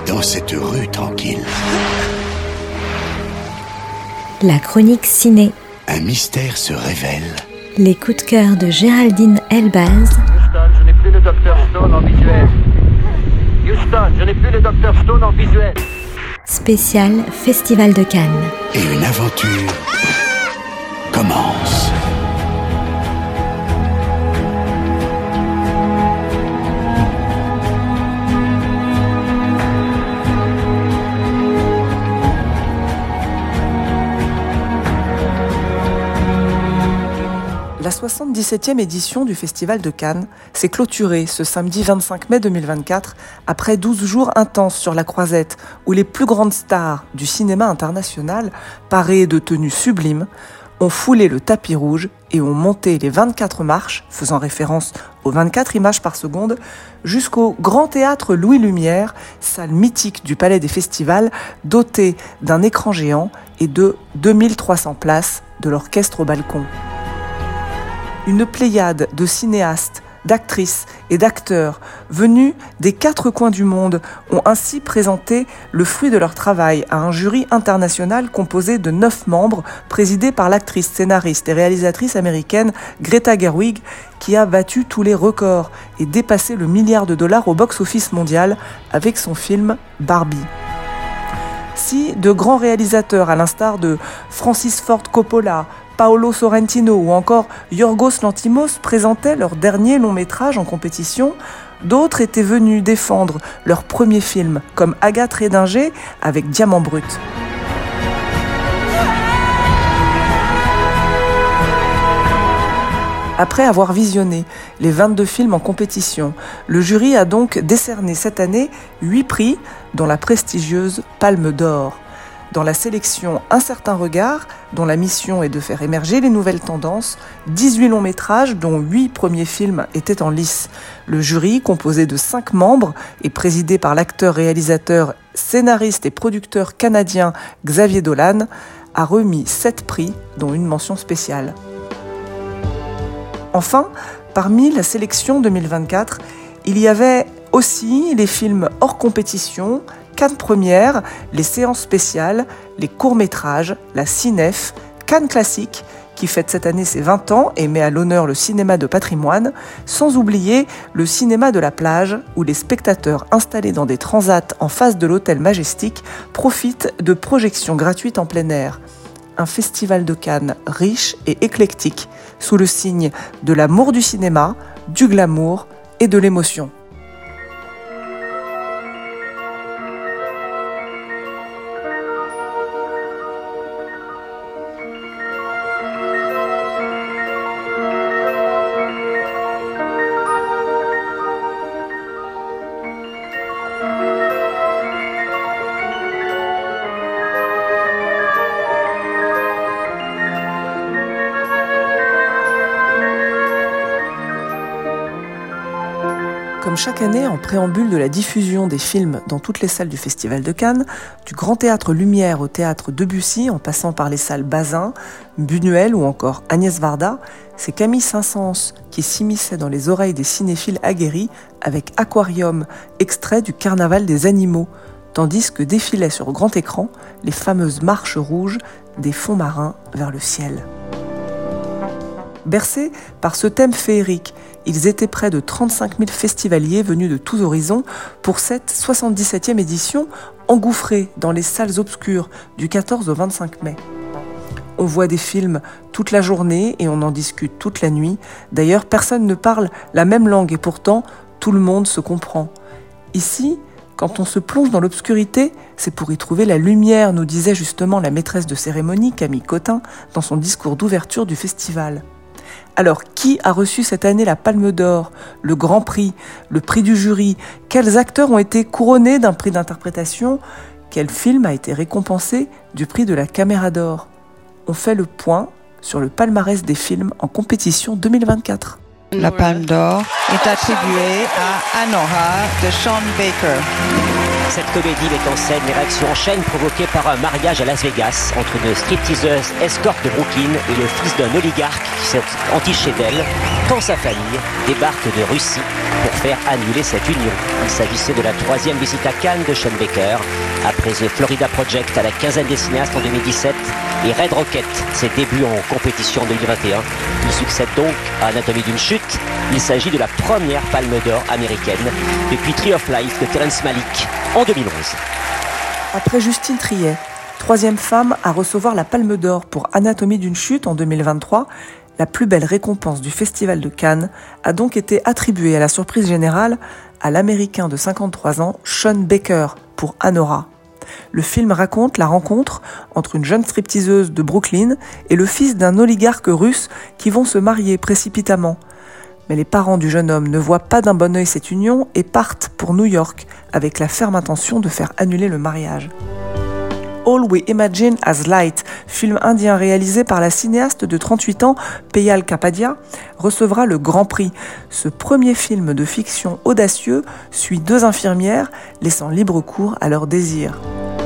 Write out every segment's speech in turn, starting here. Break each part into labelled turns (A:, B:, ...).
A: dans cette rue tranquille?
B: La chronique ciné.
A: Un mystère se révèle.
B: Les coups de cœur de Géraldine Elbaz.
C: Houston, je n'ai plus le Dr Stone en visuel. Houston, je n'ai plus le Dr Stone en visuel.
B: Spécial Festival de Cannes.
A: Et une aventure commence.
D: La 77e édition du Festival de Cannes s'est clôturée ce samedi 25 mai 2024 après 12 jours intenses sur la Croisette où les plus grandes stars du cinéma international, parées de tenues sublimes, ont foulé le tapis rouge et ont monté les 24 marches, faisant référence aux 24 images par seconde, jusqu'au Grand Théâtre Louis Lumière, salle mythique du Palais des Festivals, dotée d'un écran géant et de 2300 places de l'orchestre au balcon. Une pléiade de cinéastes, d'actrices et d'acteurs venus des 4 coins du monde ont ainsi présenté le fruit de leur travail à un jury international composé de 9 membres, présidé par l'actrice, scénariste et réalisatrice américaine Greta Gerwig, qui a battu tous les records et dépassé le $1 milliard au box-office mondial avec son film Barbie. Si de grands réalisateurs à l'instar de Francis Ford Coppola, Paolo Sorrentino ou encore Yorgos Lanthimos présentaient leur dernier long métrage en compétition, d'autres étaient venus défendre leur premier film, comme Agathe Rédinger avec Diamant Brut. Après avoir visionné les 22 films en compétition, le jury a donc décerné cette année 8 prix, dont la prestigieuse Palme d'Or. Dans la sélection Un certain regard, dont la mission est de faire émerger les nouvelles tendances, 18 longs métrages, dont 8 premiers films étaient en lice. Le jury, composé de 5 membres et présidé par l'acteur, réalisateur, scénariste et producteur canadien Xavier Dolan, a remis 7 prix, dont une mention spéciale. Enfin, parmi la sélection 2024, il y avait aussi les films hors compétition, Cannes Première, les séances spéciales, les courts-métrages, la Cinef, Cannes Classique, qui fête cette année ses 20 ans et met à l'honneur le cinéma de patrimoine, sans oublier le cinéma de la plage, où les spectateurs installés dans des transats en face de l'hôtel Majestic profitent de projections gratuites en plein air. Un festival de Cannes riche et éclectique, sous le signe de l'amour du cinéma, du glamour et de l'émotion. Comme chaque année, en préambule de la diffusion des films dans toutes les salles du Festival de Cannes, du Grand Théâtre Lumière au Théâtre Debussy, en passant par les salles Bazin, Buñuel ou encore Agnès Varda, c'est Camille Saint-Saëns qui s'immisçait dans les oreilles des cinéphiles aguerris avec Aquarium, extrait du Carnaval des animaux, tandis que défilaient sur grand écran les fameuses marches rouges des fonds marins vers le ciel. Bercés par ce thème féerique, ils étaient près de 35 000 festivaliers venus de tous horizons pour cette 77e édition, engouffrée dans les salles obscures du 14 au 25 mai. On voit des films toute la journée et on en discute toute la nuit. D'ailleurs, personne ne parle la même langue et pourtant, tout le monde se comprend. Ici, quand on se plonge dans l'obscurité, c'est pour y trouver la lumière, nous disait justement la maîtresse de cérémonie, Camille Cotin, dans son discours d'ouverture du festival. Alors, qui a reçu cette année la Palme d'Or, le Grand Prix, le prix du jury? Quels acteurs ont été couronnés d'un prix d'interprétation? Quel film a été récompensé du prix de la Caméra d'Or? On fait le point sur le palmarès des films en compétition 2024.
E: La Palme d'Or est attribuée à Anora de Sean Baker. Cette comédie met en scène les réactions en chaîne provoquées par un mariage à Las Vegas entre une stripteaseuse escorte de Brooklyn et le fils d'un oligarque qui s'est entiché d'elle, quand sa famille débarque de Russie pour faire annuler cette union. Il s'agissait de la 3e visite à Cannes de Sean Baker, après The Florida Project à la quinzaine des cinéastes en 2017 et Red Rocket, ses débuts en compétition en 2021. Il succède donc à Anatomie d'une chute. Il s'agit de la première Palme d'Or américaine depuis Tree of Life de Terrence Malick en 2011.
D: Après Justine Triet, 3e femme à recevoir la Palme d'Or pour Anatomie d'une chute en 2023, la plus belle récompense du Festival de Cannes a donc été attribuée à la surprise générale à l'Américain de 53 ans, Sean Baker, pour Anora. Le film raconte la rencontre entre une jeune stripteaseuse de Brooklyn et le fils d'un oligarque russe qui vont se marier précipitamment. Mais les parents du jeune homme ne voient pas d'un bon œil cette union et partent pour New York avec la ferme intention de faire annuler le mariage. All We Imagine as Light, film indien réalisé par la cinéaste de 38 ans, Payal Kapadia, recevra le Grand Prix. Ce premier film de fiction audacieux suit 2 infirmières, laissant libre cours à leurs désirs.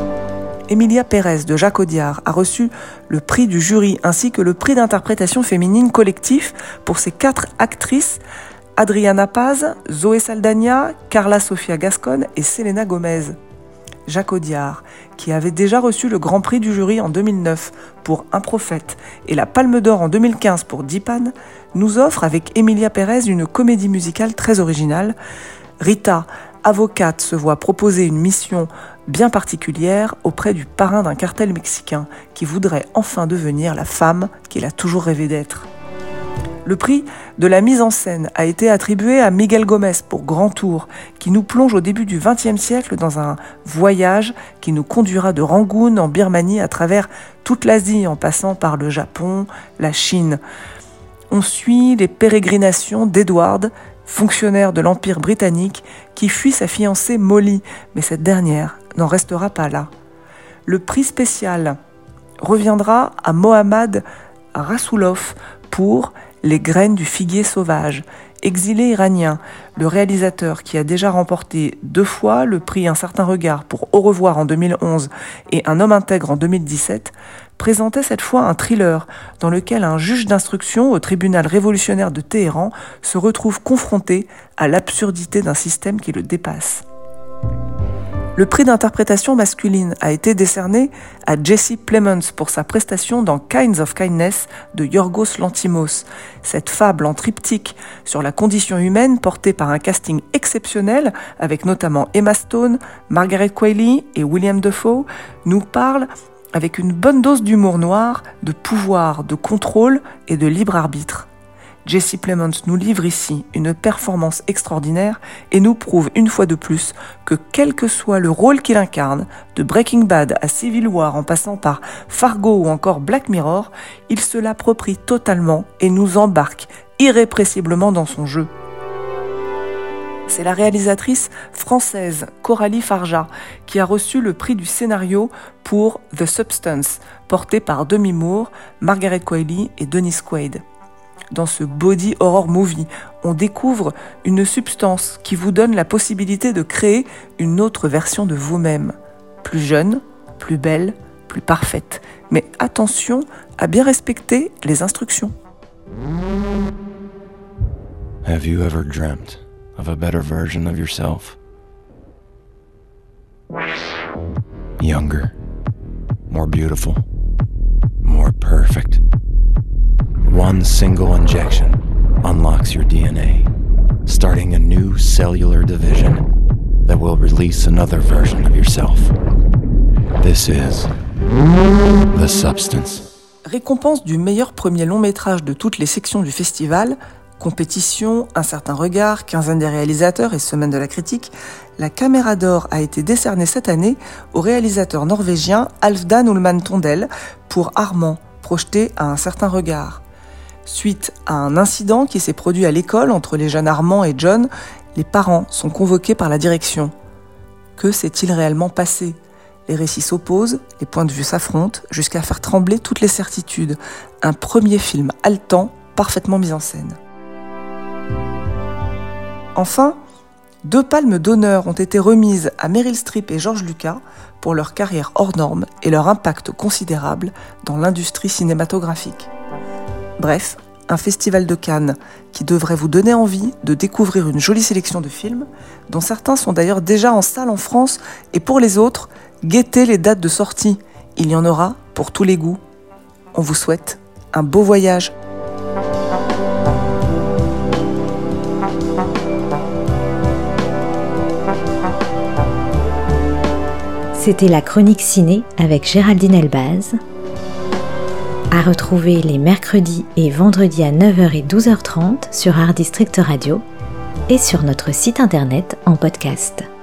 D: Emilia Pérez de Jacques Audiard a reçu le prix du jury ainsi que le prix d'interprétation féminine collectif pour ses 4 actrices, Adriana Paz, Zoé Saldana, Carla Sofia Gascon et Selena Gomez. Jacques Audiard, qui avait déjà reçu le Grand Prix du jury en 2009 pour Un prophète et la Palme d'Or en 2015 pour Dipan, nous offre avec Emilia Pérez une comédie musicale très originale. Rita, avocate, se voit proposer une mission bien particulière auprès du parrain d'un cartel mexicain qui voudrait enfin devenir la femme qu'il a toujours rêvé d'être. Le prix de la mise en scène a été attribué à Miguel Gomez pour Grand Tour, qui nous plonge au début du XXe siècle dans un voyage qui nous conduira de Rangoon en Birmanie à travers toute l'Asie en passant par le Japon, la Chine. On suit les pérégrinations d'Edward, fonctionnaire de l'Empire britannique, qui fuit sa fiancée Molly, mais cette dernière n'en restera pas là. Le prix spécial reviendra à Mohammad Rasoulov pour Les graines du figuier sauvage. Exilé iranien, le réalisateur qui a déjà remporté 2 fois le prix Un certain regard pour Au revoir en 2011 et Un homme intègre en 2017, présentait cette fois un thriller dans lequel un juge d'instruction au tribunal révolutionnaire de Téhéran se retrouve confronté à l'absurdité d'un système qui le dépasse. Le prix d'interprétation masculine a été décerné à Jesse Plemons pour sa prestation dans Kinds of Kindness de Yorgos Lanthimos. Cette fable en triptyque sur la condition humaine portée par un casting exceptionnel avec notamment Emma Stone, Margaret Qualley et William Dafoe nous parle avec une bonne dose d'humour noir, de pouvoir, de contrôle et de libre arbitre. Jesse Plemons nous livre ici une performance extraordinaire et nous prouve une fois de plus que quel que soit le rôle qu'il incarne, de Breaking Bad à Civil War en passant par Fargo ou encore Black Mirror, il se l'approprie totalement et nous embarque irrépressiblement dans son jeu. C'est la réalisatrice française Coralie Farja qui a reçu le prix du scénario pour The Substance, porté par Demi Moore, Margaret Qualley et Dennis Quaid. Dans ce body horror movie, on découvre une substance qui vous donne la possibilité de créer une autre version de vous-même. Plus jeune, plus belle, plus parfaite. Mais attention à bien respecter les instructions.
A: Have you ever dreamt of a better version of yourself? Younger, more beautiful, more perfect. One single injection unlocks your DNA, starting a new cellular division that will release another version of yourself. This is The Substance.
D: Récompense du meilleur premier long métrage de toutes les sections du festival, compétition, Un certain regard, quinzaine des réalisateurs et semaine de la critique, la Caméra d'Or a été décernée cette année au réalisateur norvégien Halfdan Ullman Tondell pour Armand, projeté à Un certain regard. Suite à un incident qui s'est produit à l'école entre les jeunes Armand et John, les parents sont convoqués par la direction. Que s'est-il réellement passé ? Les récits s'opposent, les points de vue s'affrontent, jusqu'à faire trembler toutes les certitudes. Un premier film haletant, parfaitement mis en scène. Enfin, 2 palmes d'honneur ont été remises à Meryl Streep et George Lucas pour leur carrière hors norme et leur impact considérable dans l'industrie cinématographique. Bref, un festival de Cannes qui devrait vous donner envie de découvrir une jolie sélection de films, dont certains sont d'ailleurs déjà en salle en France, et pour les autres, guettez les dates de sortie. Il y en aura pour tous les goûts. On vous souhaite un beau voyage.
B: C'était la chronique ciné avec Géraldine Elbaz, à retrouver les mercredis et vendredis à 9h et 12h30 sur Art District Radio et sur notre site internet en podcast.